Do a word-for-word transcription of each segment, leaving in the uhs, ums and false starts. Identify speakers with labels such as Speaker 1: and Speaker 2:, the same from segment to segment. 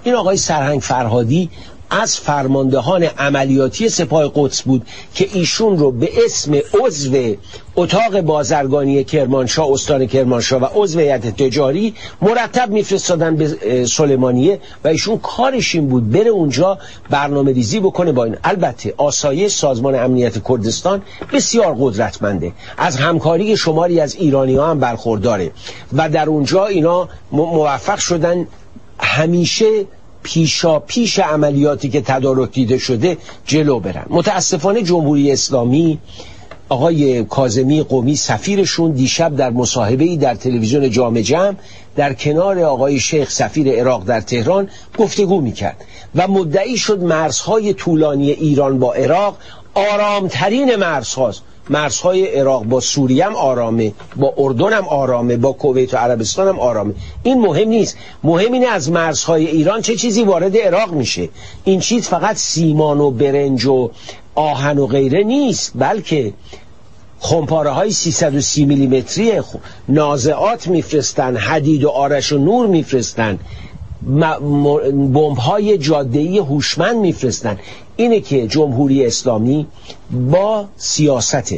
Speaker 1: این آقای سرهنگ فرهادی از فرماندهان عملیاتی سپاه قدس بود که ایشون رو به اسم عضو اتاق بازرگانی کرمانشاه، استان کرمانشاه و عضو هیئت تجاری مرتب میفرستادن به سلیمانیه و ایشون کارش این بود بره اونجا برنامه ریزی بکنه با این. البته آسایش سازمان امنیت کردستان بسیار قدرتمنده، از همکاری شماری از ایرانی ها هم برخورداره و در اونجا اینا موفق شدن همیشه پیشا پیش عملیاتی که تدارک دیده شده جلو برن. متاسفانه جمهوری اسلامی، آقای کاظمی قمی سفیرشون دیشب در مصاحبه‌ای در تلویزیون جام جم در کنار آقای شیخ سفیر عراق در تهران گفتگو میکرد و مدعی شد مرزهای طولانی ایران با عراق آرامترین مرزهاست. مرزهای عراق با سوریه هم آرامه، با اردن هم آرامه، با کویت و عربستان هم آرامه. این مهم نیست، مهم اینه از مرزهای ایران چه چیزی وارد عراق میشه. این چیز فقط سیمان و برنج و آهن و غیره نیست، بلکه خمپاره های سیصد و سی میلیمتری نازعات میفرستن، حدید و آرش و نور میفرستن، بمب های جاده‌ای هوشمند میفرستن. اینه که جمهوری اسلامی با سیاست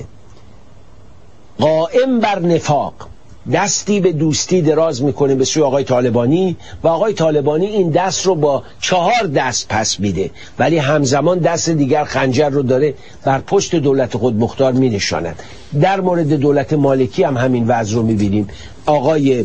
Speaker 1: قائم بر نفاق دستی به دوستی دراز میکنه به سوی آقای طالبانی و آقای طالبانی این دست رو با چهار دست پس میده، ولی همزمان دست دیگر خنجر رو داره بر پشت دولت خود مختار مینشاند. در مورد دولت مالکی هم همین وضع رو میبینیم. آقای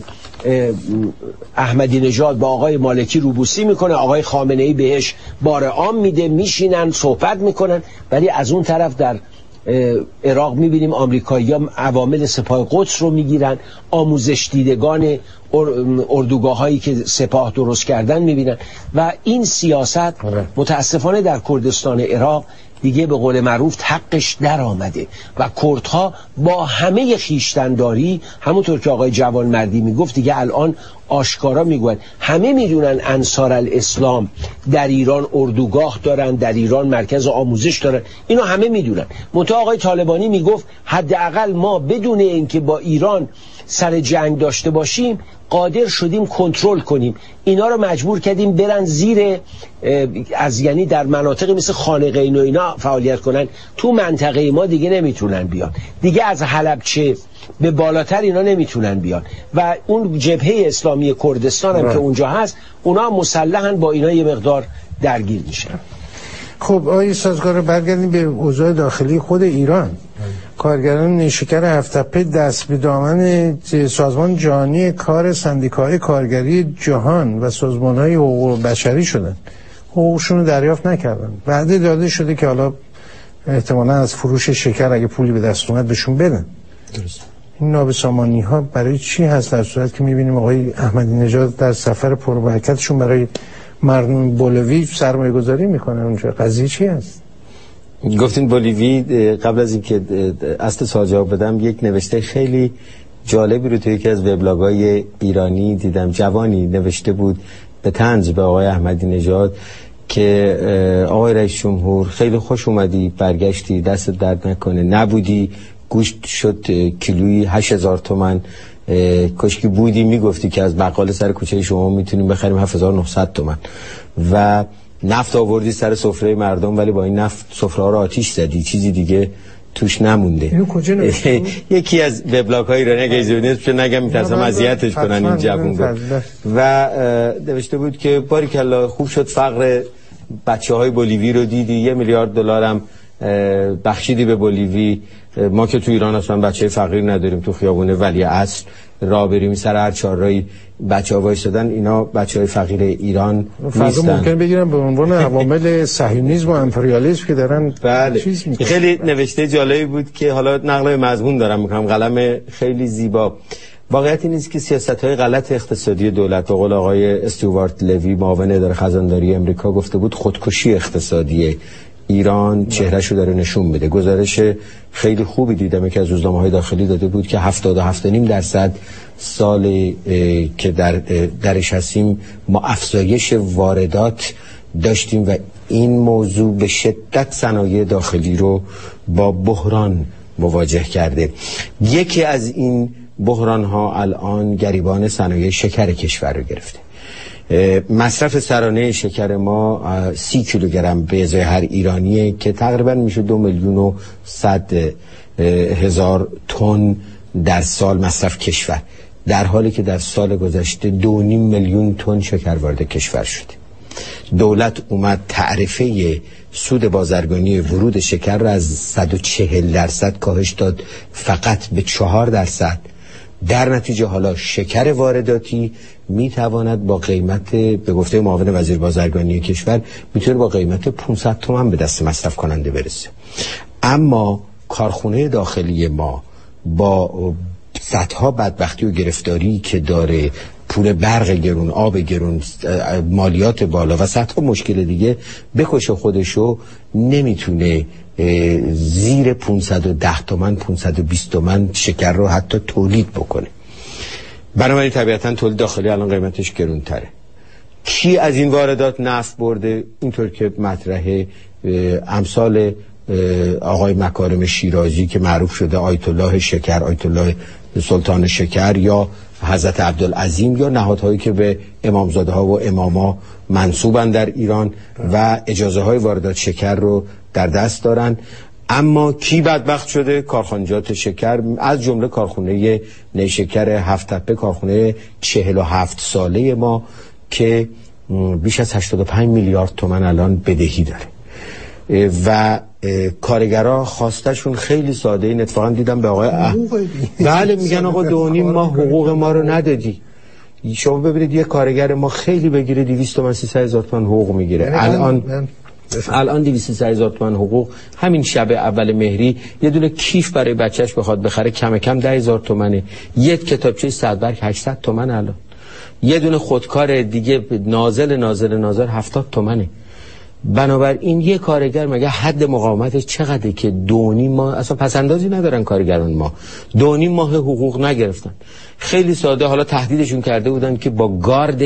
Speaker 1: احمدی نژاد با آقای مالکی روبوسی میکنه، آقای خامنه ای بهش بار عام میده، میشینن صحبت میکنن، ولی از اون طرف در عراق میبینیم آمریکایی‌ها عوامل سپاه قدس رو میگیرن، آموزش دیدگان اردوگاه هایی که سپاه درست کردن میبینن و این سیاست متاسفانه در کردستان عراق دیگه به قول معروف حقش در آمده و کردها با همه خیشتنداری، همونطور که آقای جوانمردی میگفت، دیگه الان آشکارا میگوین، همه میدونن انصار الاسلام در ایران اردوگاه دارن، در ایران مرکز آموزش دارن، اینو همه میدونن. منتها آقای طالبانی میگفت حداقل ما بدون اینکه با ایران سر جنگ داشته باشیم قادر شدیم کنترل کنیم، اینا رو مجبور کردیم برن زیر از یعنی در مناطق مثل خانقین و اینا فعالیت کنن، تو منطقه ما دیگه نمیتونن بیان، دیگه از حلبچه به بالاتر اینا نمیتونن بیان و اون جبهه اسلامی کردستان هم که اونجا هست اونا مسلحن با اینا یه مقدار درگیر میشن.
Speaker 2: خب آقای سازگار، برگردیم به اوضاع داخلی خود ایران. کارگران نیشکر هفت‌تپه دست به دامن سازمان جهانی کار، سندیکاهای کارگری جهان و سازمان‌های حقوق بشری شدن، حقوقشون رو دریافت نکردن. وعده داده شده که حالا احتمالاً از فروش شکر اگه پولی به دست اومد بهشون بدن. درست. این نابسامانی ها برای چی هست در صورت که می‌بینیم آقای احمدی نژاد در سفر پربرکتشون برای مردم بولیوی سرمایه گذاری میکنن اونجا؟ قضیه چی هست؟
Speaker 3: گفتین بولیوی، قبل از اینکه اصل سوال جواب بدم یک نوشته خیلی جالبی رو توی یکی از وبلاگ‌های ایرانی دیدم. جوانی نوشته بود به طنز به آقای احمدی نژاد که آقای رئیس جمهور خیلی خوش اومدی، برگشتی، دست درد نکنه، نبودی گوشت شد کیلویی هشت هزار تومان، کشکی بودی میگفتی که از بقال سر کوچه شما میتونیم بخریم هفت هزار و نهصد تومان و نفت آوردی سر سفره مردم، ولی با این نفت سفره ها رو آتیش زدی، چیزی دیگه توش نمونده.
Speaker 2: اینو کجا نوشته؟
Speaker 3: یکی از وبلاگ‌های ایرانی اگه چه نگم میترسم اذیتش کنن این جوون بود و نوشته بود که باریکلا خوب شد فقر بچه‌های بولیوی رو دیدی، یه میلیارد دلار هم بخشیدی به بولیوی. ما که تو ایران اصلا بچه فقیر نداریم، تو خیابون ولیعصر راه بریم سر هر چهارراهی بچه‌ها وایسادن، اینا بچه‌های فقیر ایران نیستن.
Speaker 2: ممکن بگیرن به عنوان عوامل صهیونیسم و امپریالیسم که دارن.
Speaker 3: بله. خیلی نوشته جالبی بود که حالا نقل مضمون دارم میکنم، قلم خیلی زیبا. واقعیت این است که سیاست‌های غلط اقتصادی دولت، به قول آقای استیوارت لوی معاون اداره خزانداری امریکا گفته بود، خودکشی اقتصادی ایران چهرهشو داره نشون میده. گزارش خیلی خوبی دیدم که از روزنامه‌های داخلی داده بود که هفتاد و هفت و نیم درصد سال که در درش هستیم ما افزایش واردات داشتیم و این موضوع به شدت صنایع داخلی رو با بحران مواجه کرده. یکی از این بحران ها الان گریبان صنایع شکر کشور رو گرفته. مصرف سرانه شکر ما سی کیلوگرم به ازای هر ایرانیه که تقریبا میشه دو میلیون و صد هزار تن در سال مصرف کشور، در حالی که در سال گذشته دو نیم میلیون تن شکر وارد کشور شده. دولت اومد تعرفه سود بازرگانی ورود شکر را از صد و چهل درصد کاهش داد فقط به چهار درصد. در نتیجه حالا شکر وارداتی میتواند با قیمت، به گفته معاون وزیر بازرگانی کشور، میتونه با قیمت پانصد تومان به دست مصرف کننده برسه. اما کارخونه داخلی ما با صدها بدبختی و گرفتاری که داره، پول برق گرون، آب گرون، مالیات بالا و صدها مشکل دیگه، بکشه خودشو نمیتونه زیر پانصد و ده تومن پانصد و بیست تومن شکر رو حتی تولید بکنه. بنابراین طبیعتا تولید داخلی الان قیمتش گرون تره. کی از این واردات نفع برده؟ اینطور که مطرحه امثال آقای مکارم شیرازی که معروف شده آیت الله شکر، آیت الله سلطان شکر، یا حضرت عبدالعظیم، یا نهادهایی که به امامزاده ها و اماما منسوبن در ایران و اجازه های واردات شکر رو در دست دارن. اما کی بدبخت شده؟ کارخانجات شکر، از جمله کارخونه نیشکر هفت تپه، کارخونه چهل و هفت ساله ما که بیش از هشتاد و پنج میلیارد تومان الان بدهی داره و کارگرها خواستشون خیلی ساده. این اتفاقا دیدم به آقای اه... بله میگن آقا دو نیم ماه حقوق ما رو ندادی. شما ببینید یه کارگر ما خیلی بگیره دویست تومن سیصد هزار تومان حقوق میگیره. الان الان دویست و سیصد هزار تومان حقوق. همین شب اول مهری یه دونه کیف برای بچهش بخواد بخره کم کم ده هزار تومنه. یک کتابچه صد برگ هشتصد تومن. الان یه دونه خودکار دیگه نازل نازل نازل هفتاد تومنه. بنابراین یه کارگر مگه حد مقاومتش چقدره که دو نیم ماه اصلا پسندازی ندارن کارگران ما، دو نیم ماه حقوق نگرفتن؟ خیلی ساده. حالا تهدیدشون کرده بودن که با گارد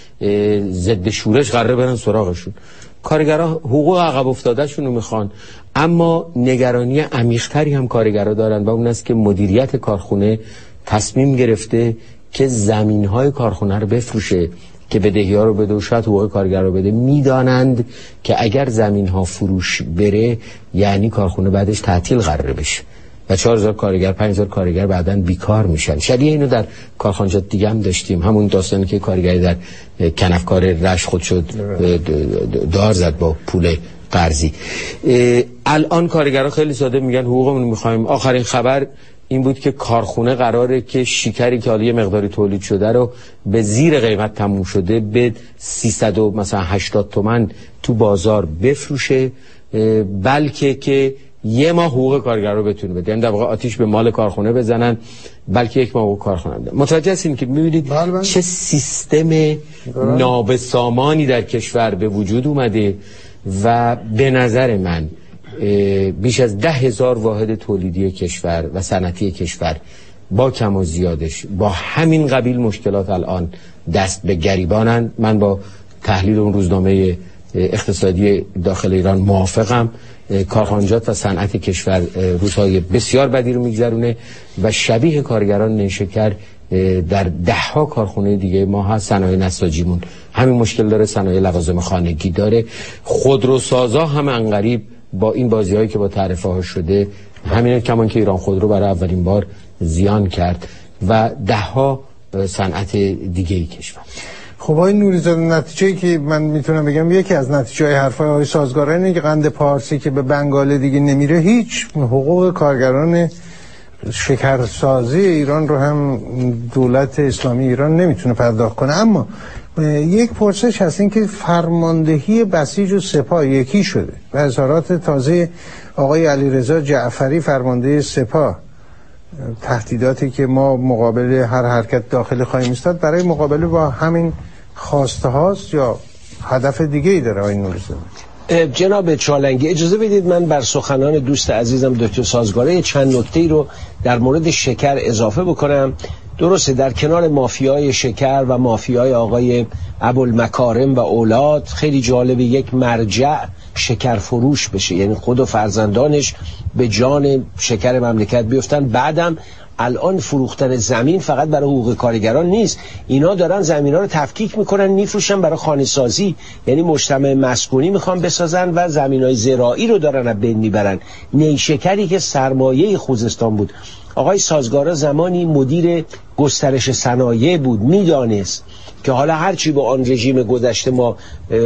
Speaker 3: ضد شورش قراره برن سراغشون. کارگرها حقوق عقب افتادهشون رو میخوان. اما نگرانی عمیق‌تری هم کارگرها دارن و اون است که مدیریت کارخونه تصمیم گرفته که زمین‌های کارخونه رو بفروشه که بدهی‌ها رو بده و شاید حقوق کارگر رو بده. میدانند که اگر زمین‌ها فروش بره یعنی کارخونه بعدش تعطیل قراره بشه و چهار هزار کارگر، پنج هزار کارگر بعداً بیکار میشن. شبیه اینو در کارخانجات دیگه هم داشتیم، همون داستانی که کارگری در کنفکار رشت خود شد دار زد با پول قرضی. الان کارگرها خیلی ساده میگن حقوقمون میخوایم. آخرین خبر این بود که کارخونه قراره که شکری که حالا یه مقداری تولید شده رو به زیر قیمت تموم شده به سیصد و مثلا هشتاد تومن تو بازار بفروشه، بلکه که یه ماه حقوق کارگر رو بتونه بده. یعنی در واقع آتیش به مال کارخونه بزنن، بلکه یک ماه حقوق کارخونه بده. متوجه هستین که میبینید چه سیستم نابسامانی در کشور به وجود اومده و به نظر من بیش از ده هزار واحد تولیدی کشور و صنعتی کشور با کم و زیادش با همین قبیل مشکلات الان دست به گریبانن. من با تحلیل اون روزنامه اقتصادی داخل ایران موافقم. کارخانجات و صنعت کشور روزهای بسیار بدی رو میگذرونه و شبیه کارگران نیشکر در ده ها کارخونه دیگه ما هست. صنایع نساجیمون همین مشکل داره، صنایع لوازم خانگی داره، خودروسازا هم انقریب با این بازی هایی که با تعرفه ها شده همین کمان که ایران خودرو برای اولین بار زیان کرد و ده ها صنعت دیگه ای کشور.
Speaker 2: خب آقای نوری‌زاده، نتیجه‌ای که من میتونم بگم یکی از نتیجه‌های حرفای آقای سازگار اینه که قند پارسی که به بنگال دیگه نمیره هیچ حقوق کارگران شکرسازی ایران رو هم دولت اسلامی ایران نمیتونه پرداخت کنه. اما یک پرسش هست این که فرماندهی بسیج و سپاه یکی شده و اظهارات تازه آقای علیرضا جعفری فرمانده سپاه، تهدیداتی که ما مقابل هر حرکت داخلی خواهیم ایستاد برای مقابله با همین خواسته هاست یا هدف دیگه ای داره آقای نوری‌زاده؟
Speaker 1: جناب چالنگی اجازه بدید من بر سخنان دوست عزیزم دکتر سازگاره چند نکته رو در مورد شکر اضافه بکنم. درسته در کنار مافیای شکر و مافیای آقای ابوالمکارم و اولاد خیلی جالبه یک مرجع شکر فروش بشه، یعنی خود و فرزندانش به جان شکر مملکت بیفتن، بعدم الان فروختن زمین فقط برای حقوق کارگران نیست، اینا دارن زمینا رو تفکیک میکنن میفروشن برای خانه سازی، یعنی مجتمع مسکونی میخوان بسازن و زمینای زراعی رو دارن از بین میبرن. نیشکری که سرمایه خوزستان بود، آقای سازگارا زمانی مدیر گسترش صنایع بود، میدانست که حالا هرچی با آن رژیم گذشته ما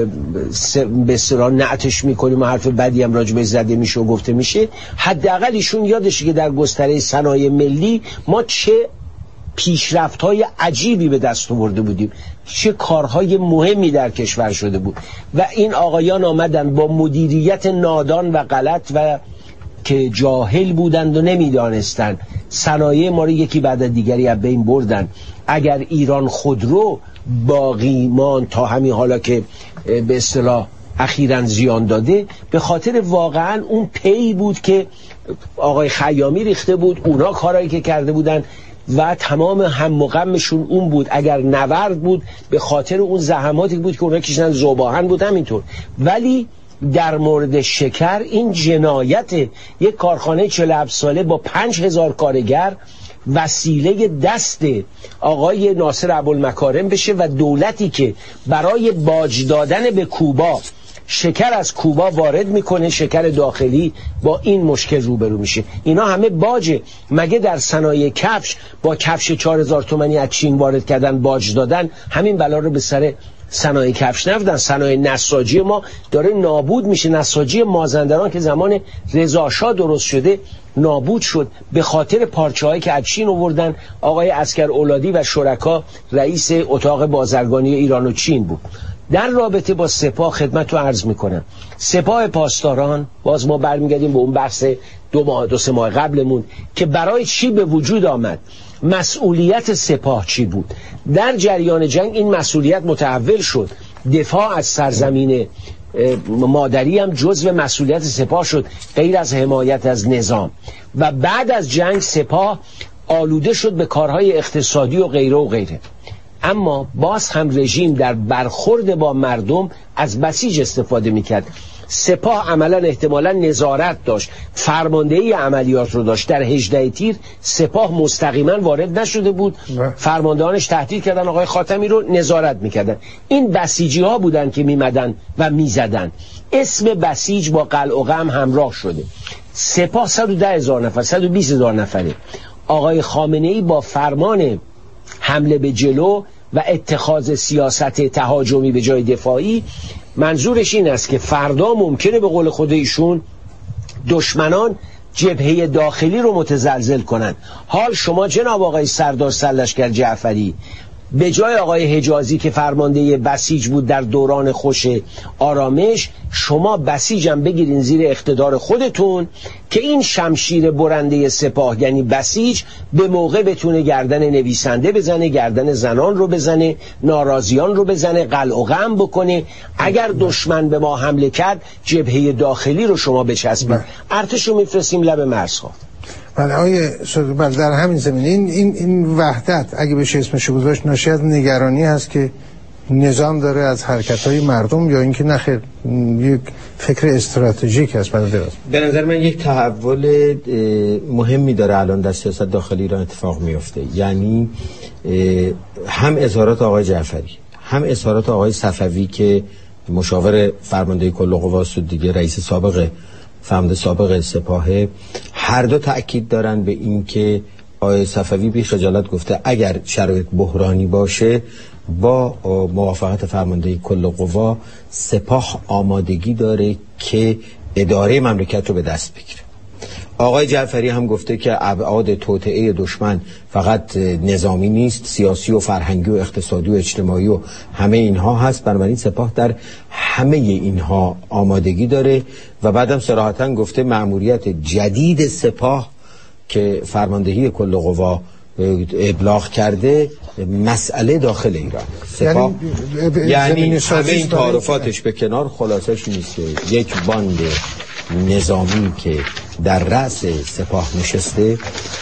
Speaker 1: به اصطلاح نعتش میکنیم و حرف بدی هم راجع بهش زده میشه و گفته میشه، حداقل ایشون یادشه که در گستره صنایع ملی ما چه پیشرفت‌های عجیبی به دست آورده بودیم، چه کارهای مهمی در کشور شده بود و این آقایان آمدن با مدیریت نادان و غلط و که جاهل بودند و نمیدانستند صنایع ما رو یکی بعد از دیگری از بین بردن. اگر ایران خودرو باقی ماند تا همین حالا که به اصطلاح اخیراً زیان داده، به خاطر واقعاً اون پی بود که آقای خیامی ریخته بود، اونا کارهایی که کرده بودن و تمام هم و غمشون اون بود. اگر نورد بود به خاطر اون زحماتی بود که اونا کشیدن، ذوباهن بود همینطور. ولی در مورد شکر این جنایت یک کارخانه چهل و هفت ساله با پنج هزار کارگر وسیله دست آقای ناصر ابوالمکارم بشه و دولتی که برای باج دادن به کوبا شکر از کوبا وارد میکنه، شکر داخلی، با این مشکل روبرو میشه. اینا همه باجه. مگه در صنایع کفش با کفش چهار هزار تومانی از چین وارد کردن باج دادن همین بلا رو به سر صنایع کفش نفدن؟ صنایع نساجی ما داره نابود میشه. نساجی مازندران که زمان رضا شاه درست شده نابود شد به خاطر پارچه‌هایی که از چین آوردن. آقای عسکر اولادی و شرکا رئیس اتاق بازرگانی ایران و چین بود. در رابطه با سپاه خدمت رو عرض میکنم، سپاه پاسداران، باز ما برمیگردیم به اون بحث دو ماه دو سه ماه قبلمون که برای چی به وجود آمد، مسئولیت سپاه چی بود. در جریان جنگ این مسئولیت متحول شد، دفاع از سرزمین مادری هم جزو مسئولیت سپاه شد غیر از حمایت از نظام. و بعد از جنگ سپاه آلوده شد به کارهای اقتصادی و غیره و غیره. اما باز هم رژیم در برخورد با مردم از بسیج استفاده میکرد. سپاه عملا احتمالا نظارت داشت، فرماندهی عملیات رو داشت. در هجده تیر سپاه مستقیما وارد نشده بود، فرماندهانش تهدید کردن آقای خاتمی رو نظارت میکردن. این بسیجی ها بودن که میمدن و میزدن. اسم بسیج با قلع و قم همراه شده. سپاه صد و ده هزار نفر، صد و بیست هزار نفره. آقای خامنه ای با فرمان حمله به جلو و اتخاذ سیاست تهاجمی به جای دفاعی، منظورش این است که فردا ممکنه به قول خود ایشون دشمنان جبهه داخلی رو متزلزل کنن. حال شما جناب آقای سردار سرلشکر جعفری به جای آقای حجازی که فرمانده بسیج بود در دوران خوش آرامش، شما بسیجم بگیرین زیر اقتدار خودتون که این شمشیر برنده سپاه یعنی بسیج به موقع بتونه گردن نویسنده بزنه، گردن زنان رو بزنه، ناراضیان رو بزنه، قلع و قم بکنه. اگر دشمن به ما حمله کرد جبهه داخلی رو شما بچسبید، ارتش رو میفرستیم لب مرزها.
Speaker 2: بله آقای بله در همین زمینه این این این وحدت اگه بشه اسمش گذاشت ناشی از نگرانی هست که نظام داره از حرکت‌های مردم، یا اینکه نخیر یک فکر استراتژیک است برای دراز؟
Speaker 3: به نظر من یک تحول مهمی داره الان در سیاست داخلی ایران اتفاق میفته. یعنی هم اظهارات آقای جعفری، هم اظهارات آقای صفوی که مشاور فرمانده کل قواست و دیگه رئیس سابق فرمانده سابق سپاه، هر دو تأکید دارن به این که آقای صفوی بی خجالت گفته اگر شرایط بحرانی باشه با موافقت فرمانده کل قوا سپاه آمادگی داره که اداره مملکت رو به دست بگیره. آقای جعفری هم گفته که ابعاد توطئه دشمن فقط نظامی نیست، سیاسی و فرهنگی و اقتصادی و اجتماعی و همه اینها هست، بنابراین سپاه در همه اینها آمادگی داره. و بعدم صراحتاً گفته مأموریت جدید سپاه که فرماندهی کل قوا ابلاغ کرده مسئله داخل ایران. سپاه یعنی, یعنی همه این تعارفاتش به کنار، خلاصش نیست یک باند نظامی که در رأس سپاه نشسته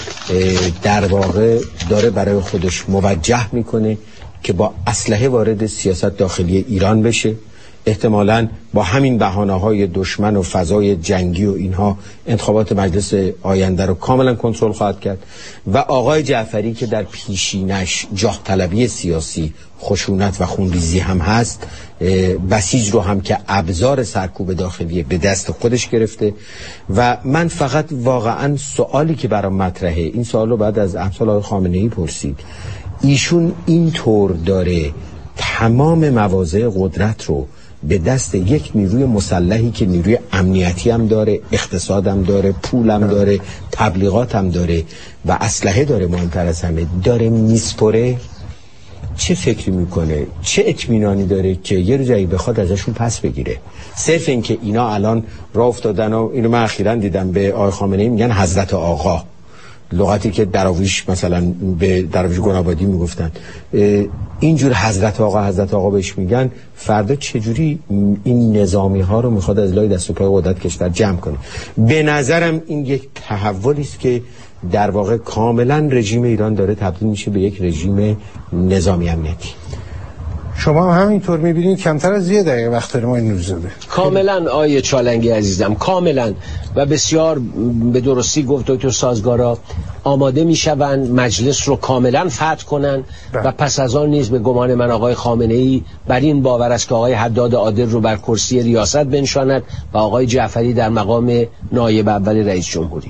Speaker 3: در واقع داره برای خودش موجه میکنه که با اسلحه وارد سیاست داخلی ایران بشه، احتمالاً با همین بهانه‌های دشمن و فضای جنگی و اینها انتخابات مجلس آینده رو کاملا کنترل خواهد کرد و آقای جعفری که در پیشینش جاه طلبی سیاسی، خشونت و خونریزی هم هست، بسیج رو هم که ابزار سرکوب داخلی به دست خودش گرفته. و من فقط واقعا سوالی که برام مطرحه، این سوال رو بعد از امثال آقای خامنه‌ای پرسید، ایشون اینطور داره تمام مواضع قدرت رو به دست یک نیروی مسلحی که نیروی امنیتی هم داره، اقتصاد هم داره، پول هم داره، تبلیغات هم داره و اسلحه داره، مهمتر از همه داره میسپره، چه فکری میکنه، چه اطمینانی داره که یه روزایی بخواد ازشون پس بگیره؟ صرف این که اینا الان راه افتادن و اینو من اخیراً دیدم به آقای خامنه‌ای میگن حضرت آقا، لغتی که دراویش مثلا به دراویش گنابادی میگفتن، اینجور حضرت آقا حضرت آقا بهش میگن. فردا چجوری این نظامی ها رو میخواد از لای دست و پای قدرت کشور جمع کنه؟ به نظرم این یک تحولی است که در واقع کاملا رژیم ایران داره تبدیل میشه به یک رژیم نظامی امنیتی.
Speaker 2: شما هم همینطور میبینید؟ کمتر از یه دقیقه وقت داریم آقای نوری‌زاده.
Speaker 1: کاملا آیه چالنگی عزیزم، کاملا و بسیار به درستی گفت دکتر سازگارا، آماده میشوند مجلس رو کاملا فتح کنن و پس از آن نیز به گمان من آقای خامنه‌ای بر این باور است که آقای حداد عادل رو بر کرسی ریاست بنشاند و آقای جعفری در مقام نایب اول رئیس جمهوری.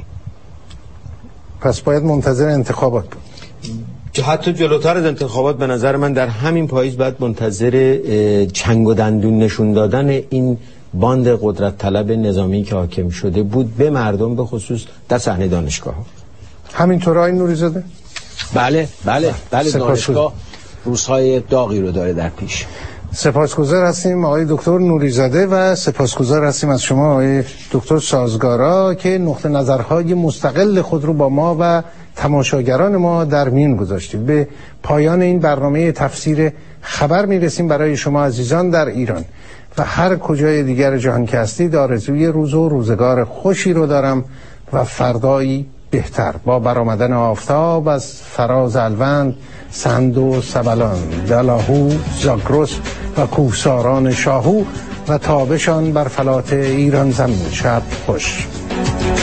Speaker 2: پس باید منتظر انتخابات بود.
Speaker 3: حتی جلوتر از انتخابات به نظر من در همین پاییز باید منتظر چنگ و دندون نشون دادن این باند قدرت طلب نظامی که حاکم شده بود به مردم، به خصوص در صحنه دانشگاه.
Speaker 2: همینطور آقای نوری‌زاده؟
Speaker 1: بله بله بله دانشگاه روزهای داغی رو داره در پیش.
Speaker 2: سپاسگزار هستیم آقای دکتر نوری‌زاده و سپاسگزار هستیم از شما آقای دکتر سازگارا که نقطه نظرهای مستقل خود رو با ما و تماشاگران ما در میون گذاشتید. به پایان این برنامه تفسیر خبر میرسیم برای شما عزیزان در ایران و هر کجای دیگر جهان که هستید. آرزوی روز و روزگار خوشی رو دارم و فردایی بهتر با برآمدن آفتاب از فراز الوند، سند و سبلان، دلاهو، زاگرس و کوهساران شاهو و تابشان بر فلات ایران زمین. شب خوش.